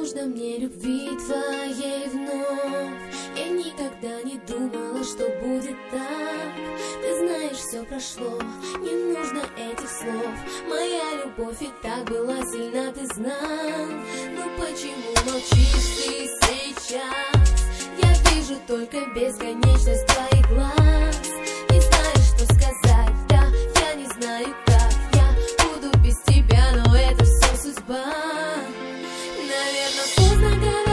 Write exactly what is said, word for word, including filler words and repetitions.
нужно мне любви твоей вновь. Я никогда не думала, что будет так. Ты знаешь, все прошло, не нужно этих слов. Моя любовь и так была сильна, ты знал. Но почему молчишь ты сейчас? Я вижу только бесконечность твоих глаз. Не знаешь, что сказать, да, я не знаю как. Я буду без тебя, но это все судьба. Наверное, поздно говорить.